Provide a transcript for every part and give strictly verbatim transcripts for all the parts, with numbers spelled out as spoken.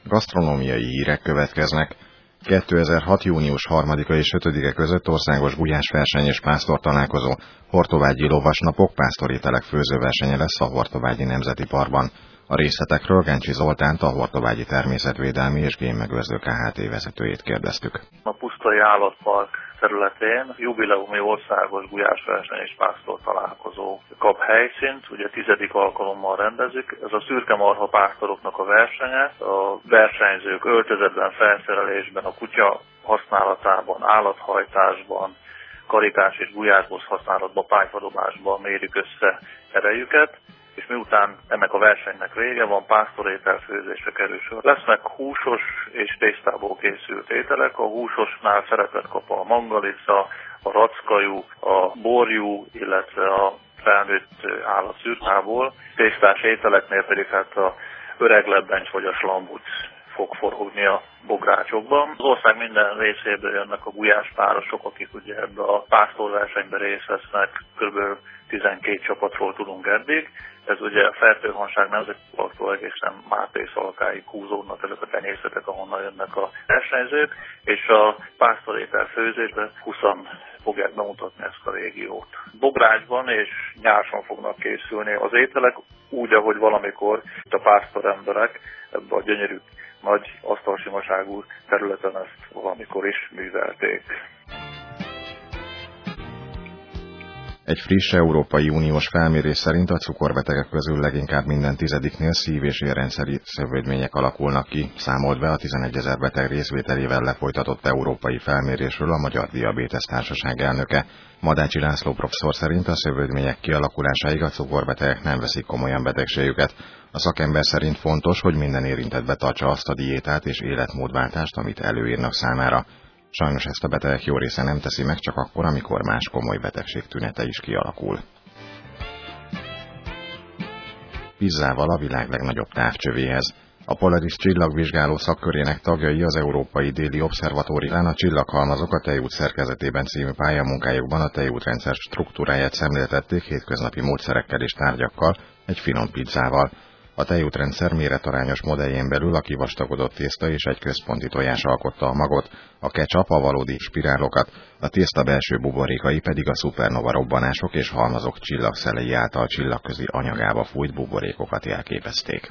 Gasztronómiai hírek következnek. kétezer-hat. június harmadika és ötödike között országos gulyásverseny és pásztortalálkozó, hortobágyi lovasnapok, pásztorételek főzőversenye lesz a Hortobágyi Nemzeti Parkban. A részletekről Gencsi Zoltánt, a Hortobágyi Természetvédelmi és Gémmegőrző Kft. Vezetőjét kérdeztük. A Pusztai Állatpark területén jubileumi országos gulyásverseny és pásztortalálkozó kap helyszínt, ugye tizedik alkalommal rendezik. Ez a szürke marha pásztoroknak a versenye. A versenyzők öltözetben, felszerelésben, a kutya használatában, állathajtásban, karikás és gulyásboz használatban, pályfadobásban mérik össze erejüket, és miután ennek a versenynek vége van, pásztorételfőzésre kerül sor. Lesznek húsos és tésztából készült ételek. A húsosnál szerepet kap a mangalica, a rackajú, a borjú, illetve a felnőtt állat szürkából. Tésztás ételeknél pedig hát a öreg lebbencs vagy a slambuc fog forogni a bográcsokban. Az ország minden részéből jönnek a gulyáspárosok, akik ugye ebbe a pásztorversenyben részt vesznek, kb. tizenkét csapatról tudunk eddig. Ez ugye a Fertőhanság Nemzeti Parktól egészen Máté Szalkáig húzódnak ezek a tenyészetek, ahonnan jönnek a versenyzők, és a pásztorétel főzésben húszan fogják bemutatni ezt a régiót. Bográcsban és nyárson fognak készülni az ételek, úgy, ahogy valamikor a pásztoremberek ebbe a gyönyörű nagy asztalsimaságú területen ezt valamikor is művelték. Egy friss Európai Uniós felmérés szerint a cukorbetegek közül leginkább minden tizediknél szív- és érrendszeri szövődmények alakulnak ki, számolt be a tizenegyezer beteg részvételével lefolytatott európai felmérésről a Magyar Diabétesz Társaság elnöke. Madácsi László professzor szerint a szövődmények kialakulásáig a cukorbetegek nem veszik komolyan betegségüket. A szakember szerint fontos, hogy minden érintett betartsa azt a diétát és életmódváltást, amit előírnak számára. Sajnos ezt a betegek jó része nem teszi meg csak akkor, amikor más komoly betegség tünete is kialakul. Pizzával a világ legnagyobb távcsövéhez. A Polaris csillagvizsgáló szakkörének tagjai az Európai Déli Obszervatórián a Csillaghalmazok a tejút szerkezetében című pályamunkájukban a tejútrendszer struktúráját szemléltették hétköznapi módszerekkel és tárgyakkal, egy finom pizzával. A tejútrendszer méretarányos modelljén belül a kivastagodott tészta és egy központi tojás alkotta a magot, a ketchup a valódi spirálokat, a tészta belső buborékai pedig a szupernova robbanások és halmazok csillagszelei által csillagközi anyagába fújt buborékokat jelképezték.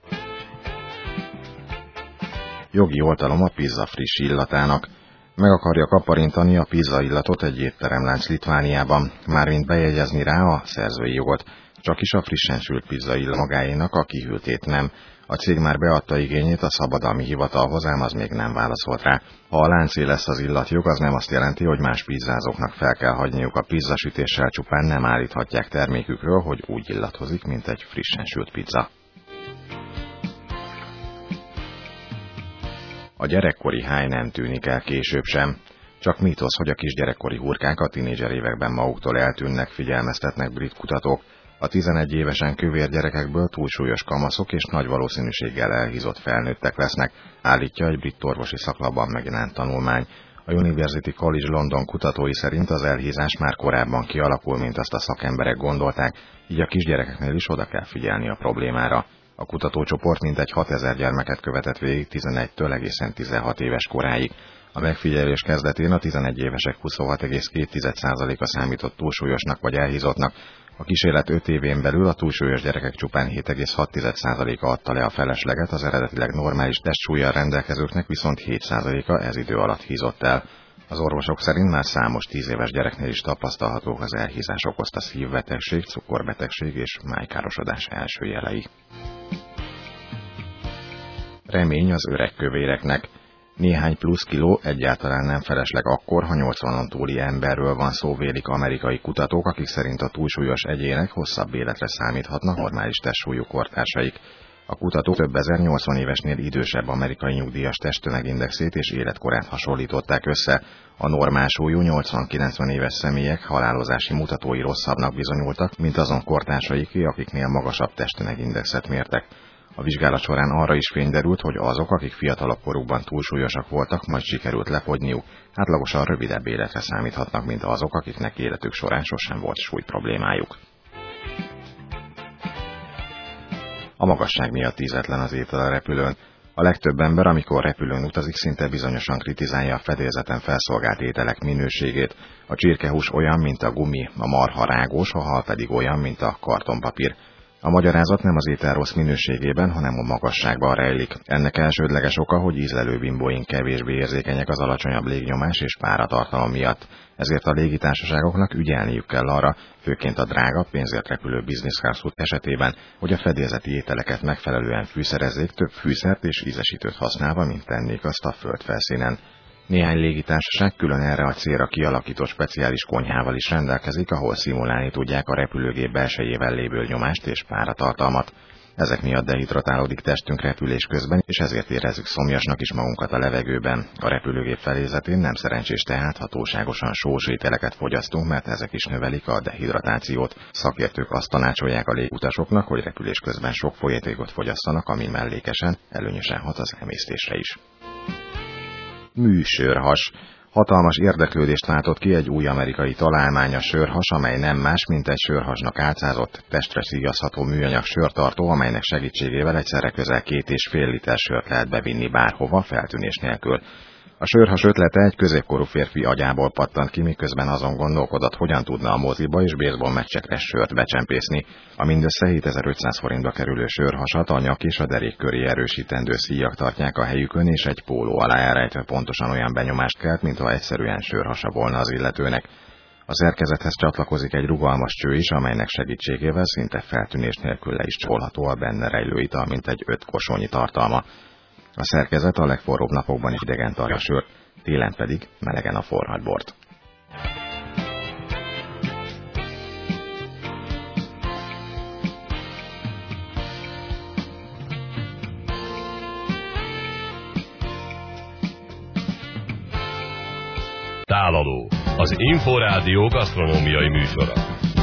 Jogi oltalom a pizza friss illatának. Meg akarja kaparintani a pizza illatot egy étteremlánc Litvániában, mármint bejegyezni rá a szerzői jogot. Csak is a frissen sült pizza illat magáénak, a kihűltét nem. A cég már beadta igényét a szabadalmi hivatalhoz, ám az még nem válaszolt rá. Ha a láncé lesz az illatjog, az nem azt jelenti, hogy más pizzázóknak fel kell hagyniuk a pizzasütéssel, csupán nem állíthatják termékükről, hogy úgy illathozik, mint egy frissen sült pizza. A gyerekkori háj nem tűnik el később sem. Csak mítosz, hogy a kisgyerekkori hurkák a tinédzser években maguktól eltűnnek, figyelmeztetnek brit kutatók. A tizenegy évesen kövér gyerekekből túlsúlyos kamaszok és nagy valószínűséggel elhízott felnőttek lesznek, állítja egy brit orvosi szaklapban megjelent tanulmány. A University College London kutatói szerint az elhízás már korábban kialakul, mint azt a szakemberek gondolták, így a kisgyerekeknél is oda kell figyelni a problémára. A kutatócsoport mintegy hatezer gyermeket követett végig tizenegytől egészen tizenhat éves koráig. A megfigyelés kezdetén a tizenegy évesek huszonhat egész két százaléka számított túlsúlyosnak vagy elhízottnak, a kísérlet öt évén belül a túlsúlyos gyerekek csupán hét egész hat százaléka adta le a felesleget, az eredetileg normális testsúllyal rendelkezőknek viszont hét százaléka ez idő alatt hízott el. Az orvosok szerint már számos tíz éves gyereknél is tapasztalhatók az elhízás okozta szívbetegség, cukorbetegség és májkárosodás első jelei. Remény az öreg kövéreknek. Néhány plusz kiló egyáltalán nem felesleg akkor, ha nyolcvanon túli emberről van szó, vélik amerikai kutatók, akik szerint a túlsúlyos egyének hosszabb életre számíthatnak normális testsúlyú kortársaik. A kutatók több ezer nyolcvan évesnél idősebb amerikai nyugdíjas testtömegindexét és életkorát hasonlították össze. A normál súlyú nyolcvan-kilencven éves személyek halálozási mutatói rosszabbnak bizonyultak, mint azon kortársaiké, akiknél magasabb testtömegindexet mértek. A vizsgálat során arra is fény derült, hogy azok, akik fiatalabb korukban túlsúlyosak voltak, majd sikerült lefogyniuk, átlagosan rövidebb életre számíthatnak, mint azok, akiknek életük során sosem volt súly problémájuk. A magasság miatt ízetlen az étel a repülőn. A legtöbb ember, amikor repülőn utazik, szinte bizonyosan kritizálja a fedélzeten felszolgált ételek minőségét. A csirkehús olyan, mint a gumi, a marha rágós, a hal pedig olyan, mint a kartonpapír. A magyarázat nem az étel rossz minőségében, hanem a magasságban rejlik. Ennek elsődleges oka, hogy ízlelőbimbóink kevésbé érzékenyek az alacsonyabb légnyomás és páratartalom miatt. Ezért a légitársaságoknak ügyelniük kell arra, főként a drága, pénzért repülő business class út esetében, hogy a fedélzeti ételeket megfelelően fűszerezzék, több fűszert és ízesítőt használva, mint tennék azt a földfelszínen. Néhány légitársaság külön erre a célra kialakított speciális konyhával is rendelkezik, ahol szimulálni tudják a repülőgép belsejével lévő nyomást és páratartalmat. Ezek miatt dehidratálódik testünk repülés közben, és ezért érezzük szomjasnak is magunkat a levegőben. A repülőgép felézetén nem szerencsés tehát, ha túlságosan sós ételeket fogyasztunk, mert ezek is növelik a dehidratációt. Szakértők azt tanácsolják a légutasoknak, hogy repülés közben sok folyétékot fogyasszanak, ami mellékesen előnyösen hat az emésztésre is. Műsörhas. Hatalmas érdeklődést váltott ki egy új amerikai találmány, a sörhas, amely nem más, mint egy sörhasnak álcázott, testre szíjazható műanyag sörtartó, amelynek segítségével egyszerre közel két és fél liter sört lehet bevinni bárhova, feltűnés nélkül. A sörhas ötlete egy középkorú férfi agyából pattant ki, miközben azon gondolkodott, hogyan tudna a moziba és baseball meccsekre sört becsempészni. A mindössze hétezer-ötszáz forintba kerülő sörhasat a nyak és a derék köré erősítendő szíjak tartják a helyükön, és egy póló alá elrejtve pontosan olyan benyomást kelt, mintha egyszerűen sörhasa volna az illetőnek. A szerkezethez csatlakozik egy rugalmas cső is, amelynek segítségével szinte feltűnés nélkül le is csolható a benne rejlő ital, mint egy öt kosonyi tartalma. A szerkezet a legforróbb napokban is idegen tartja a sört, télen pedig melegen a forralt bort. Tálaló, az Inforádió gasztronómiai műsora.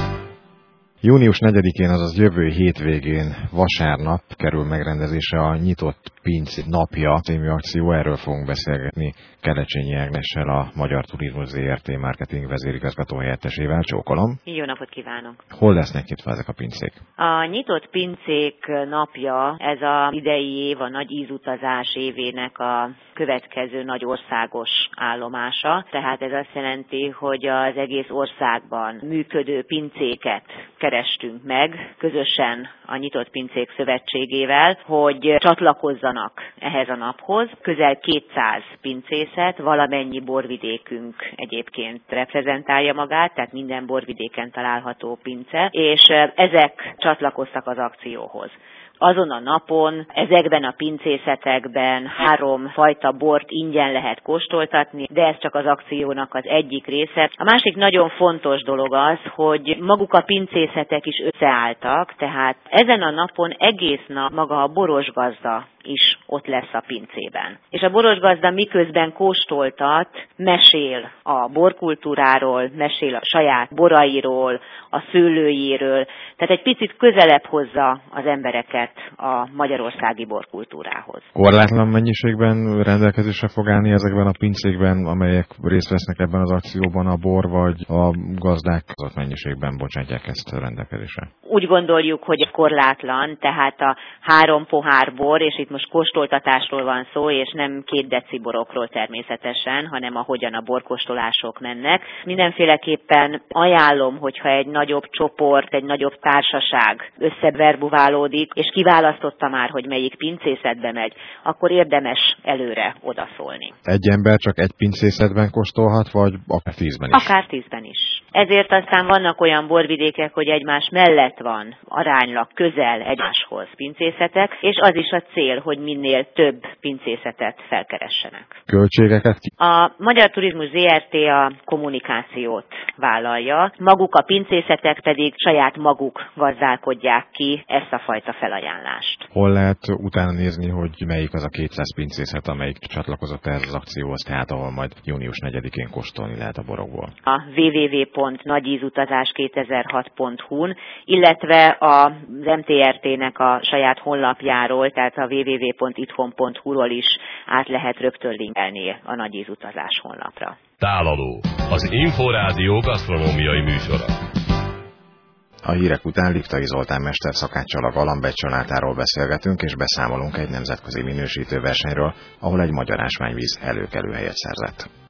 Június negyedikén, azaz jövő hétvégén, vasárnap kerül megrendezésre a Nyitott Pince Napja című akció. Erről fogunk beszélgetni Kelecsényi Ágnessel, a Magyar Turizmus zé er té marketing vezérigazgató helyettesével. Csókolom! Jó napot kívánok! Hol lesznek nyitva ezek a pincék? A Nyitott Pincék Napja, ez az idei év, a nagy ízutazás évének a következő nagy országos állomása. Tehát ez azt jelenti, hogy az egész országban működő pincéket kerestünk meg, közösen a Nyitott Pincék Szövetségével, hogy csatlakozzanak ehhez a naphoz. Közel kétszáz pincészet, valamennyi borvidékünk egyébként reprezentálja magát, tehát minden borvidéken található pince, és ezek csatlakoztak az akcióhoz. Azon a napon ezekben a pincészetekben három fajta bort ingyen lehet kóstoltatni, de ez csak az akciónak az egyik része. A másik nagyon fontos dolog az, hogy maguk a pincészetek is összeálltak, tehát ezen a napon egész nap maga a borosgazda is ott lesz a pincében. És a borosgazda miközben kóstoltat, mesél a borkultúráról, mesél a saját borairól, a szőlőjéről, tehát egy picit közelebb hozza az embereket a magyarországi borkultúrához. Korlátlan mennyiségben rendelkezésre fog állni ezekben a pincékben, amelyek részt vesznek ebben az akcióban a bor, vagy a gazdák az mennyiségben bocsátják ezt a rendelkezésre? Úgy gondoljuk, hogy korlátlan, tehát a három pohár bor, és itt most kóstoltatásról van szó, és nem két deci borokról természetesen, hanem ahogyan a borkóstolások mennek. Mindenféleképpen ajánlom, hogyha egy nagyobb csoport, egy nagyobb társaság összeverbuválódik, és kiválasztotta már, hogy melyik pincészetbe megy, akkor érdemes előre odaszólni. Egy ember csak egy pincészetben kóstolhat, vagy akár tízben is? Akár tízben is. Ezért aztán vannak olyan borvidékek, hogy egymás mellett van aránylag közel egymáshoz pincészetek, és az is a cél, hogy minél több pincészetet felkeressenek. Költségeket ki? A Magyar Turizmus zé er té a kommunikációt vállalja, maguk a pincészetek pedig saját maguk gazdálkodják ki ezt a fajta felajánlást. Hol lehet utána nézni, hogy melyik az a kétszáz pincészet, amelyik csatlakozott ehhez az akcióhoz, tehát ahol majd június negyedikén kóstolni lehet a borokból? A double-u double-u double-u pont nagyízutazás kétezer-hat pont hu-n, illetve az em té er té-nek a saját honlapjáról, tehát a double-u double-u double-u pont itthon pont hu-ról is át lehet rögtön linkelni a nagyízutazás honlapra. Tálaló, az Inforádió gasztronómiai műsora. A hírek után Liptai Zoltán mesterszakáccsal, a Galamb családáról beszélgetünk, és beszámolunk egy nemzetközi minősítő versenyről, ahol egy magyar ásványvíz előkelő helyet szerzett.